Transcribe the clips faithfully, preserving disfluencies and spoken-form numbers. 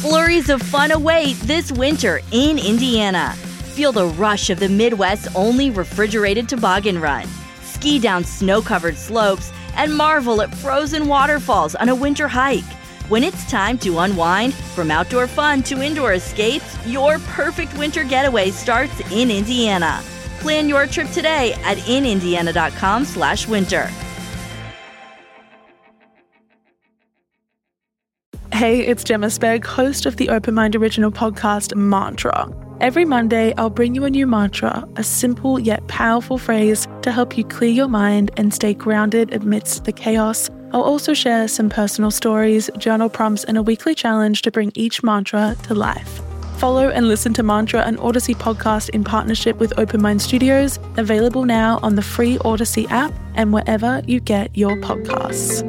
Flurries of fun await this winter in Indiana. Feel the rush of the Midwest's only refrigerated toboggan run. Ski down snow-covered slopes and marvel at frozen waterfalls on a winter hike. When it's time to unwind, from outdoor fun to indoor escapes, your perfect winter getaway starts in Indiana. Plan your trip today at inindiana.com slash winter. Hey, it's Gemma Spegg, host of the Open Mind original podcast, Mantra. Every Monday, I'll bring you a new mantra, a simple yet powerful phrase to help you clear your mind and stay grounded amidst the chaos. I'll also share some personal stories, journal prompts, and a weekly challenge to bring each mantra to life. Follow and listen to Mantra, an Odyssey podcast in partnership with Open Mind Studios, available now on the free Odyssey app and wherever you get your podcasts.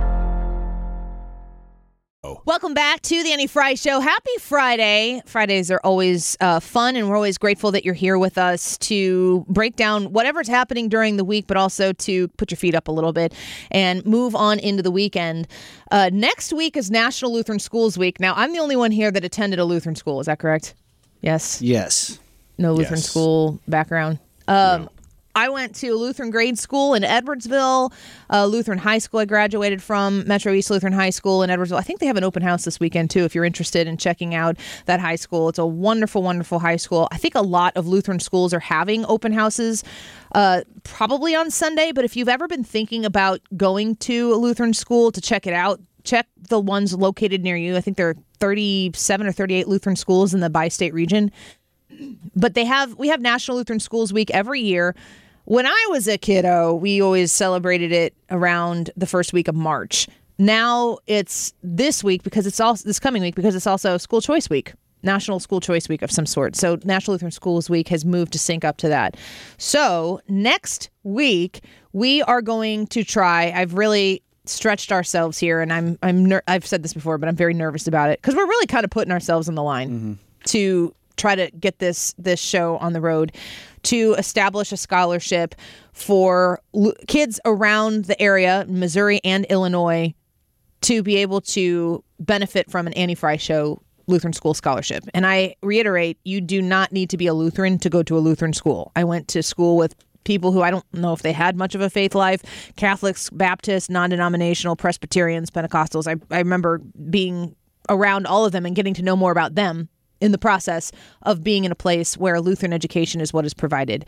Welcome back to the Annie Fry Show. Happy Friday. Fridays are always uh, fun, and we're always grateful that you're here with us to break down whatever's happening during the week, but also to put your feet up a little bit and move on into the weekend. Uh, next week is National Lutheran Schools Week. Now, I'm the only one here that attended a Lutheran school. Is that correct? Yes? Yes. No Lutheran yes. school background? Um, no. I went to a Lutheran grade school in Edwardsville, uh, Lutheran high school I graduated from, Metro East Lutheran High School in Edwardsville. I think they have an open house this weekend, too, if you're interested in checking out that high school. It's a wonderful, wonderful high school. I think a lot of Lutheran schools are having open houses uh, probably on Sunday, but if you've ever been thinking about going to a Lutheran school to check it out, check the ones located near you. I think there are thirty-seven or thirty-eight Lutheran schools in the bi-state region. But they have we have National Lutheran Schools Week every year. When I was a kiddo, we always celebrated it around the first week of March. Now it's this week because it's also this coming week because it's also School Choice Week, National School Choice Week of some sort. So National Lutheran Schools Week has moved to sync up to that. So next week we are going to try. I've really stretched ourselves here, and I'm I'm ner- I've said this before, but I'm very nervous about it because we're really kind of putting ourselves on the line mm-hmm. to try to get this this show on the road, to establish a scholarship for l- kids around the area, Missouri and Illinois, to be able to benefit from an Annie Fry Show Lutheran School Scholarship. And I reiterate, you do not need to be a Lutheran to go to a Lutheran school. I went to school with people who I don't know if they had much of a faith life, Catholics, Baptists, non-denominational, Presbyterians, Pentecostals. I, I remember being around all of them and getting to know more about them in the process of being in a place where Lutheran education is what is provided.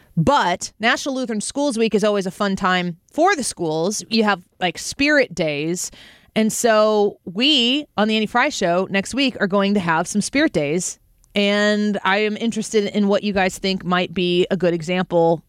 But National Lutheran Schools Week is always a fun time for the schools. You have like spirit days. And so we, on the Annie Fry Show next week, are going to have some spirit days. And I am interested in what you guys think might be a good example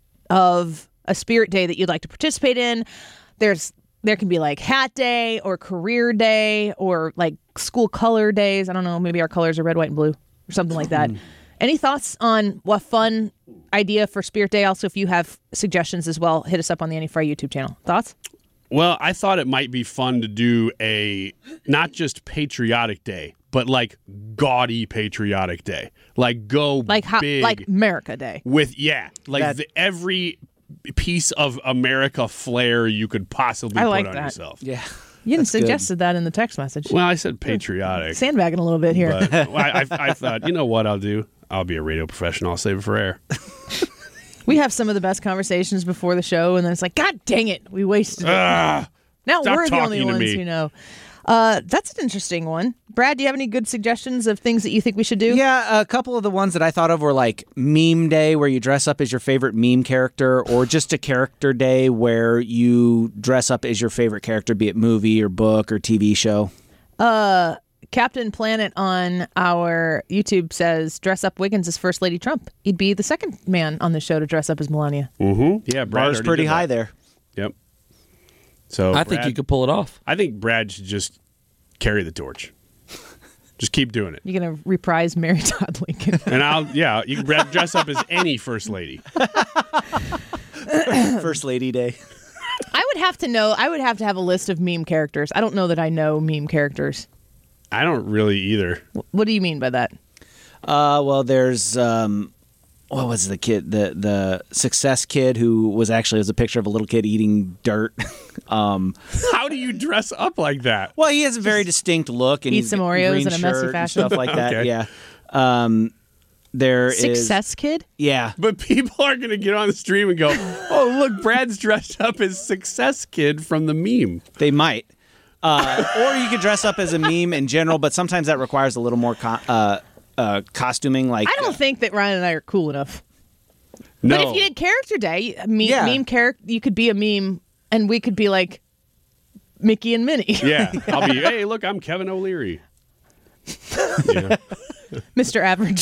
of a spirit day that you'd like to participate in. There's There can be like hat day or career day or like school color days. I don't know. Maybe our colors are red, white, and blue or something like that. Any thoughts on what fun idea for Spirit Day? Also, if you have suggestions as well, hit us up on the Annie Fry YouTube channel. Thoughts? Well, I thought it might be fun to do a not just patriotic day, but like gaudy patriotic day. Like go like ho- big. Like America Day. With, yeah. Like the, every piece of America flair you could possibly I like put on that. yourself. Yeah. You didn't suggested that in the text message. Well, I said patriotic. Sandbagging a little bit here. But I, I, I thought, you know what I'll do? I'll be a radio professional. I'll save it for air. We have some of the best conversations before the show, and then it's like, God dang it, we wasted it. Uh, now stop we're the only talking to ones me. who know. Uh, that's an interesting one. Brad, do you have any good suggestions of things that you think we should do? Yeah, a couple of the ones that I thought of were like meme day, where you dress up as your favorite meme character, or just a character day where you dress up as your favorite character, be it movie or book or T V show. Uh, Captain Planet on our YouTube says, dress up Wiggins as First Lady Trump. He'd be the second man on the show to dress up as Melania. Mm-hmm. Yeah, Brad Bar's already pretty did high that. there. Yep. So I think Brad- you could pull it off. I think Brad should just carry the torch. Just keep doing it. You're going to reprise Mary Todd Lincoln. And I'll, yeah, you can Brad dress up as any First Lady. First Lady Day. I would have to know, I would have to have a list of meme characters. I don't know that I know meme characters. I don't really either. What do you mean by that? Uh, well, there's um, what was the kid? The the success kid who was actually was a picture of a little kid eating dirt. um, How do you dress up like that? well, he has a very distinct look and Eat he's some got Oreos green in a messy shirt and fashion. stuff like that. Okay. Yeah. Um, there is Success kid? Yeah. But people are going to get on the stream and go, oh, look, Brad's dressed up as Success Kid from the meme. They might. Uh, or you could dress up as a meme in general, but sometimes that requires a little more co- uh, uh, costuming. Like I don't think that Ryan and I are cool enough. No. But if you did character day, a meme, Yeah. meme character, you could be a meme, and we could be like Mickey and Minnie. Yeah. I'll be, hey, look, I'm Kevin O'Leary. Yeah. Mister Average.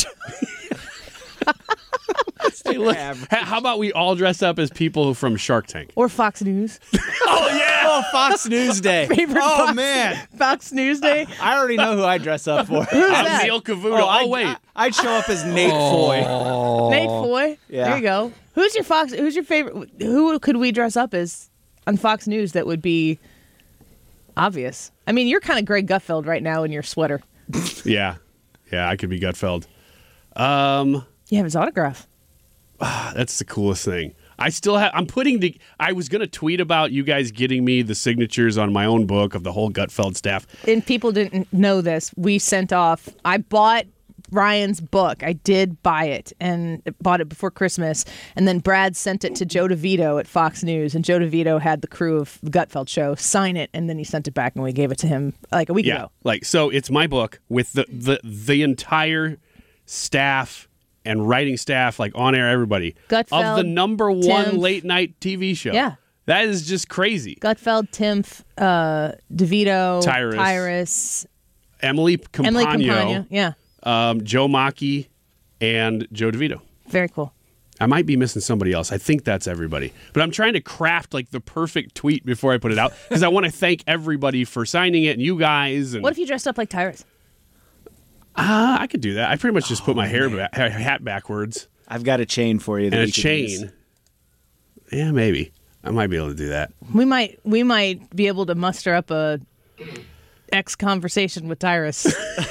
Hey, look, h- how about we all dress up as people from Shark Tank? Or Fox News. Oh, yeah. Oh, Fox News Day. Favorite oh Fox- man, Fox News Day. I already know who I dress up for. I'm that? Neil Cavuto. Oh, I'd, wait. I'd show up as Nate Foy. Nate Foy. Yeah. There you go. Who's your Fox? Who's your favorite? Who could we dress up as on Fox News that would be obvious? I mean, you're kind of Greg Gutfeld right now in your sweater. Yeah. Yeah, I could be Gutfeld. Um, You have his autograph. that's the coolest thing. I still have, I'm putting the, I was going to tweet about you guys getting me the signatures on my own book of the whole Gutfeld staff. And people didn't know this. We sent off. I bought Ryan's book. I did buy it and bought it before Christmas. And then Brad sent it to Joe DeVito at Fox News. And Joe DeVito had the crew of the Gutfeld show sign it. And then he sent it back and we gave it to him like a week Yeah. ago. Like, so it's my book with the, the, the entire staff and writing staff, like on air, everybody. Gutfeld, of the number one Tim. late night T V show. Yeah. That is just crazy. Gutfeld, Timph, uh, DeVito, Tyrus. Tyrus, Emily Campagno, Emily Campagno. Yeah. um, Joe Maki, and Joe DeVito. Very cool. I might be missing somebody else. I think that's everybody. But I'm trying to craft like the perfect tweet before I put it out because I want to thank everybody for signing it and you guys. And What if you dressed up like Tyrus? uh, I could do that. I pretty much just put my hair ba- ha- hat backwards I've got a chain for you. That and a you could use. chain. Yeah, maybe I might be able to do that. We might we might be able to muster up a X conversation with Tyrus.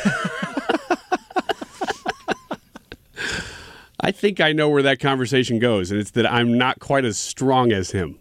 I think I know where that conversation goes, and it's that I'm not quite as strong as him.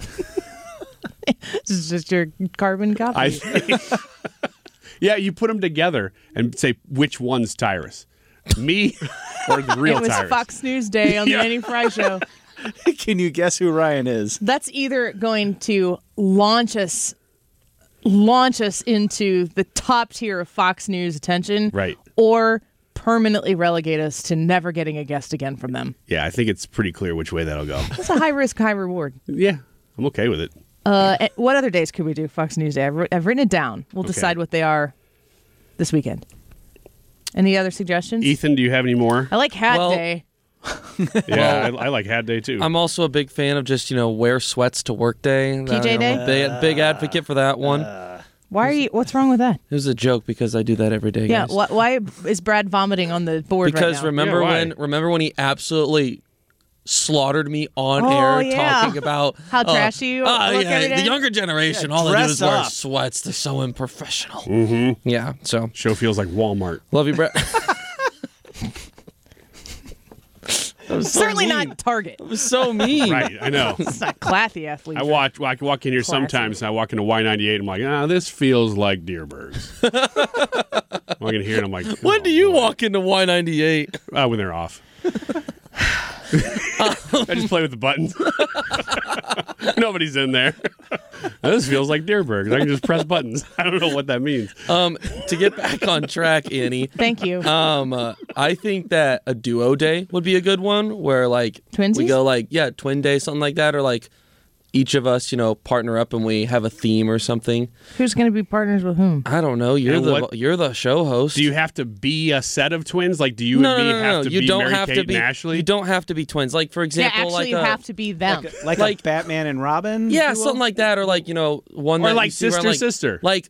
This is just your carbon copy. I think. Yeah, you put them together and say which one's Tyrus, me or the real it was Tyrus. Fox News Day on Yeah. the Annie Fry Show. Can you guess who Ryan is? That's either going to launch us launch us into the top tier of Fox News attention, Right. or permanently relegate us to never getting a guest again from them. Yeah, I think it's pretty clear which way that'll go. It's a high risk, high reward. Yeah, I'm okay with it. Uh, eh, what other days could we do Fox News Day? I've, writ- I've written it down. We'll Okay. decide what they are this weekend. Any other suggestions? Ethan, do you have any more? I like Hat Well- Day. Yeah, I, I like Hat Day too. I'm also a big fan of just, you know, wear sweats to work day. P J I'm day? a big, big advocate for that one. Why are you? What's wrong with that? It was a joke because I do that every day. Yeah. guys. Wh- why is Brad vomiting on the board Because right now? remember Yeah, why? when remember when he absolutely slaughtered me on Oh, air yeah. talking about How uh, trashy you ah, look yeah, every day? the younger generation, Yeah, all they do dress is wear up. sweats. They're so unprofessional. Mm-hmm. Yeah. So Show feels like Walmart. love you, Brett. That was so Certainly mean. not Target. It was so mean. Right, I know. It's not Clathy athlete. I watch. I walk in here Classy. sometimes, and I walk into Y ninety-eight, and I'm like, ah, this feels like Deerberg's. I walk in here, and I'm like, When oh, do you boy. walk into Y ninety-eight? Uh, when they're off. I just play with the buttons. Nobody's in there. This feels like Deerberg's. I can just press buttons. I don't know what that means. Um, to get back on track, Annie. Thank you. Um, uh, I think that a duo day would be a good one, where like Twinsies? we go like yeah, twin day, something like that, or like each of us, you know, partner up and we have a theme or something. Who's going to be partners with whom? I don't know. You're And the what- you're the show host. Do you have to be a set of twins? Like, do you no, and me no, no, have no, to You be don't Mary have Kate to be. and Ashley? You don't have to be twins. Like for Yeah, example, actually, like you a, have to be them. Like, Like- a Batman and Robin? yeah, duo? something like that, or like you know one Or that like you see around, sister, like, sister. like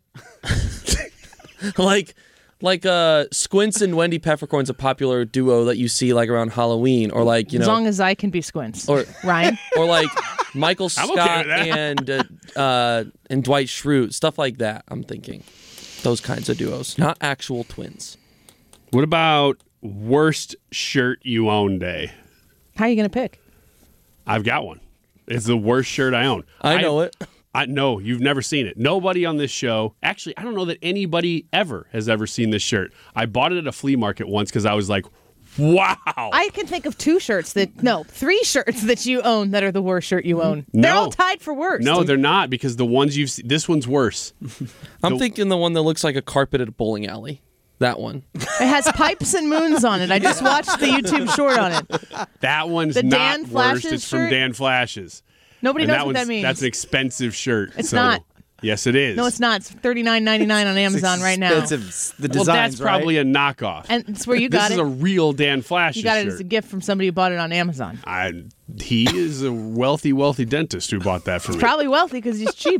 like like uh Squints and Wendy Peppercorn's a popular duo that you see like around Halloween, or like you as know long as I can be Squints. or Ryan? or like Michael I'm okay Scott with that. and uh, uh, and Dwight Schrute, stuff like that. I'm thinking those kinds of duos, not actual twins. What about worst shirt you own day? How are you going to pick? I've got one. It's the worst shirt I own. I know I, it. I know you've never seen it. Nobody on this show. Actually, I don't know that anybody ever has ever seen this shirt. I bought it at a flea market once because I was like, wow. I can think of two shirts that, no, three shirts that you own that are the worst shirt you own. No. They're all tied for worst. No, they're not, because the ones you've seen, this one's worse. I'm The- thinking the one that looks like a carpet at a bowling alley. That one. It has pipes and moons on it. I just watched the YouTube short on it. That one's The not Dan worst. Flashes It's from shirt? Dan Flashes. Nobody And knows that what that one's- means. That's an expensive shirt. It's so- not. Yes, it is. No, it's not. It's thirty-nine ninety-nine on Amazon right now. Expensive. The Well, designs, that's probably a knockoff. And it's where you this got is it. a real Dan Flashes You got it shirt. as a gift from somebody who bought it on Amazon. I, he is a wealthy, wealthy dentist who bought that for me. Probably wealthy because he's cheap.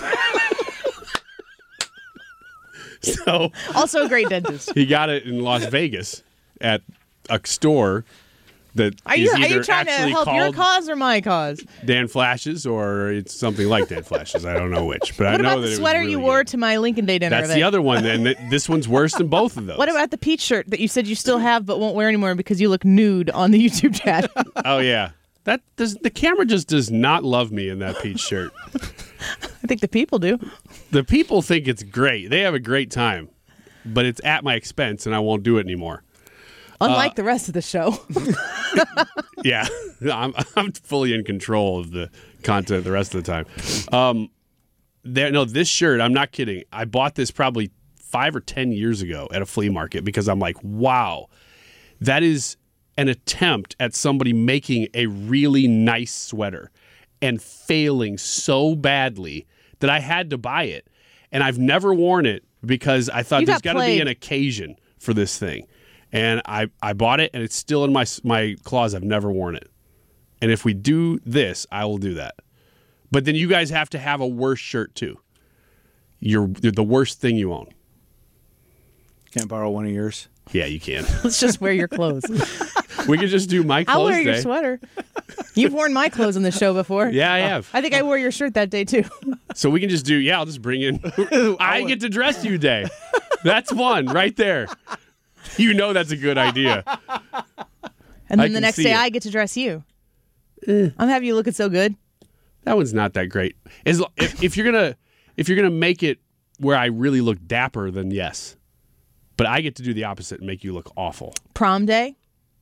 So Also a great dentist. he got it in Las Vegas at a store that Are you is are you either trying to actually help your called cause or my cause? Dan Flashes, or it's something like Dan Flashes. I don't know which, but I What know about that the it sweater was really you wore good. to my Lincoln Day dinner? That's that- the other one, and th- this one's worse than both of those. What about the peach shirt that you said you still have but won't wear anymore because you look nude on the YouTube chat? Oh yeah, that does the camera just does not love me in that peach shirt. I think the people do. The people think it's great; they have a great time, but it's at my expense, and I won't do it anymore. Unlike Uh, the rest of the show. Yeah, I'm I'm fully in control of the content the rest of the time. Um, there, no, this shirt, I'm not kidding. I bought this probably five or ten years ago at a flea market because I'm like, wow, that is an attempt at somebody making a really nice sweater and failing so badly that I had to buy it, and I've never worn it because I thought You there's got got to be played. an occasion for this thing. And I, I bought it, and it's still in my my closet. I've never worn it. And if we do this, I will do that. But then you guys have to have a worse shirt, too. You're, you're the worst thing you own. Can't borrow one of yours. Yeah, you can. Let's just wear your clothes. We could just do my clothes I'll wear your day. sweater. You've worn my clothes on the show before. Yeah, I have. I think I wore your shirt that day too. So we can just do, yeah, I'll just bring in, I get to dress you day. That's one right there. You know that's a good idea. And I then the can next see day it. I get to dress you. I'm having you looking so good. That one's not that great. As, lo- if, if you're gonna if you're gonna make it where I really look dapper, then yes. But I get to do the opposite and make you look awful. Prom day.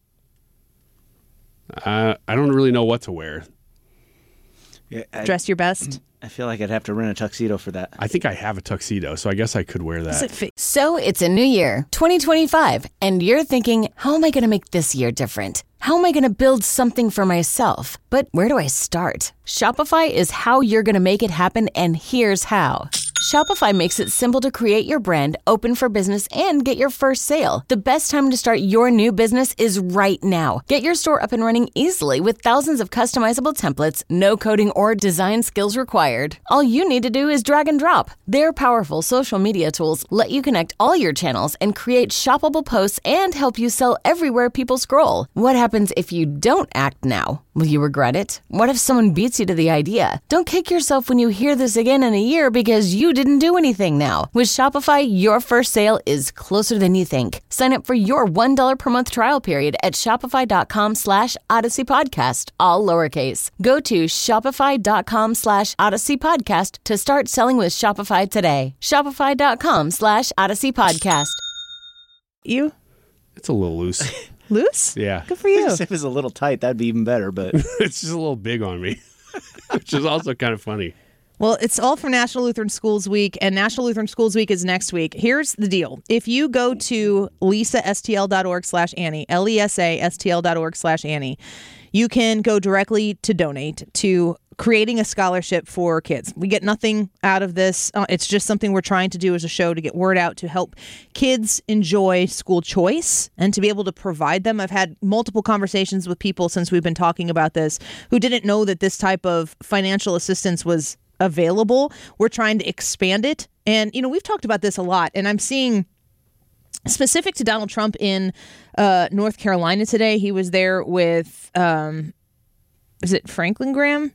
Uh, I don't really know what to wear. Yeah, I, Dress your best. I feel like I'd have to rent a tuxedo for that. I think I have a tuxedo, so I guess I could wear Does that. it fit? So it's a new year, twenty twenty-five, and you're thinking, how am I going to make this year different? How am I going to build something for myself? But where do I start? Shopify is how you're going to make it happen, and here's how. Shopify makes it simple to create your brand, open for business, and get your first sale. The best time to start your new business is right now. Get your store up and running easily with thousands of customizable templates, no coding or design skills required. All you need to do is drag and drop. Their powerful social media tools let you connect all your channels and create shoppable posts and help you sell everywhere people scroll. What happens if you don't act now? Will you regret it? What if someone beats you to the idea? Don't kick yourself when you hear this again in a year because you didn't do anything now. With Shopify, your first sale is closer than you think. Sign up for your one dollar per month trial period at shopify.com slash Odyssey Podcast, all lowercase. Go to shopify.com slash Odyssey Podcast to start selling with Shopify today. Shopify.com slash Odyssey Podcast. You It's a little loose. loose? Yeah. Good for you. If it was a little tight, that'd be even better. But It's just a little big on me, which is also kind of funny. Well, it's all for National Lutheran Schools Week, and National Lutheran Schools Week is next week. Here's the deal. If you go to lisastl.org slash Annie, L E S A S T L dot org slash Annie, you can go directly to donate to creating a scholarship for kids. We get nothing out of this. Uh, it's just something we're trying to do as a show to get word out to help kids enjoy school choice and to be able to provide them. I've had multiple conversations with people since we've been talking about this who didn't know that this type of financial assistance was available. We're trying to expand it. And, you know, we've talked about this a lot, and I'm seeing specific to Donald Trump in uh, North Carolina today. He was there with, um, is it Franklin Graham?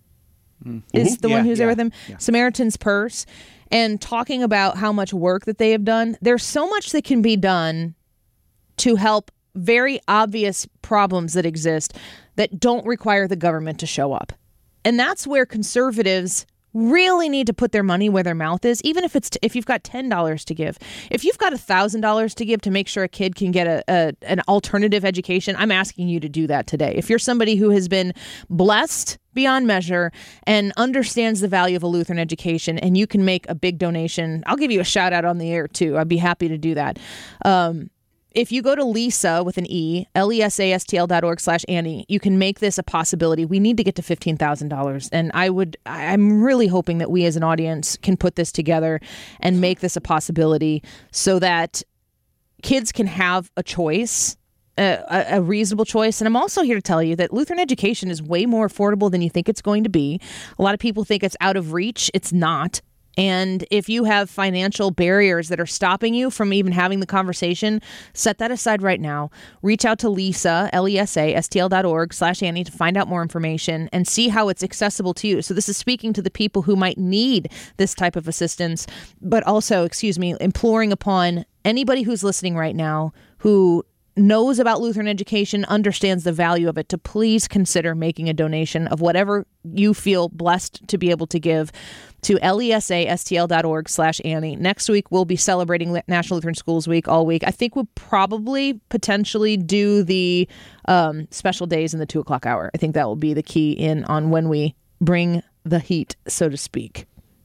Is the Yeah, one who's there yeah, with him? yeah. Samaritan's Purse, and talking about how much work that they have done. There's so much that can be done to help very obvious problems that exist. that don't require the government to show up. And that's where conservatives really need to put their money where their mouth is, even if it's t- if you've got ten dollars to give. If you've got one thousand dollars to give to make sure a kid can get a, a an alternative education, I'm asking you to do that today. If you're somebody who has been blessed beyond measure and understands the value of a Lutheran education and you can make a big donation, I'll give you a shout out on the air too. I'd be happy to do that. Um, If you go to Lisa with an E, L E S A S T L dot org slash Annie, you can make this a possibility. We need to get to fifteen thousand dollars. And I would, I'm really hoping that we as an audience can put this together and make this a possibility so that kids can have a choice, a, a reasonable choice. And I'm also here to tell you that Lutheran education is way more affordable than you think it's going to be. A lot of people think it's out of reach. It's not. And if you have financial barriers that are stopping you from even having the conversation, set that aside right now. Reach out to Lisa, L E S A S T L dot org slash Annie to find out more information and see how it's accessible to you. So this is speaking to the people who might need this type of assistance, but also, excuse me, imploring upon anybody who's listening right now who knows about Lutheran education, understands the value of it, to please consider making a donation of whatever you feel blessed to be able to give to L E S A S T L dot org slash Annie. Next week, we'll be celebrating National Lutheran Schools Week all week. I think we'll probably potentially do the um, special days in the two o'clock hour. I think that will be the key in on when we bring the heat, so to speak.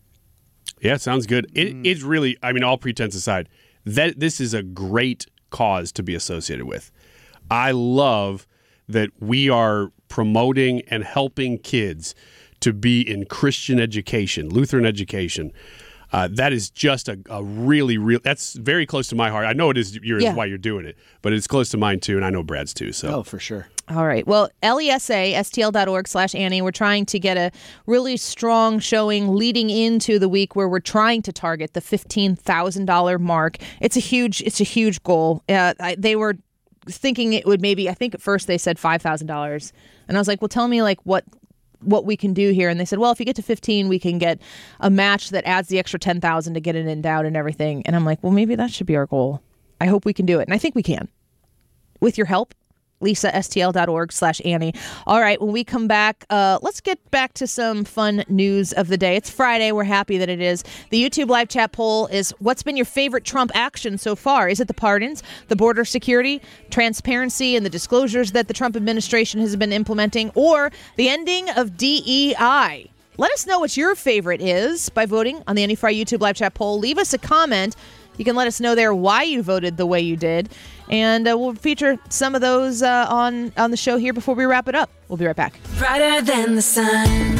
Yeah, sounds good. It, mm. It's really, I mean, all pretense aside, that this is a great cause to be associated with. I love that we are promoting and helping kids to be in Christian education, Lutheran education. Uh, that is just a, a really, real. That's very close to my heart. I know it is yours, yeah. why you're doing it, but it's close to mine too, and I know Brad's too. So, oh, for sure. All right. Well, L E S A S T L dot org slash Annie. We're trying to get a really strong showing leading into the week where we're trying to target the fifteen thousand dollars mark. It's a huge, it's a huge goal. Uh, I, they were thinking it would maybe, I think at first they said five thousand dollars. And I was like, well, tell me like what, what we can do here. And they said, well, if you get to fifteen, we can get a match that adds the extra ten thousand to get it endowed and everything. And I'm like, well, maybe that should be our goal. I hope we can do it. And I think we can. With your help. Lisa, S T L dot org slash Annie. All right, when we come back, uh, let's get back to some fun news of the day. It's Friday. We're happy that it is. The YouTube live chat poll is, what's been your favorite Trump action so far? Is it the pardons, the border security, transparency, and the disclosures that the Trump administration has been implementing, or the ending of D E I? Let us know what your favorite is by voting on the Annie Frey YouTube live chat poll. Leave us a comment. You can let us know there why you voted the way you did. And uh, we'll feature some of those uh, on, on the show here before we wrap it up. We'll be right back. Brighter than the sun.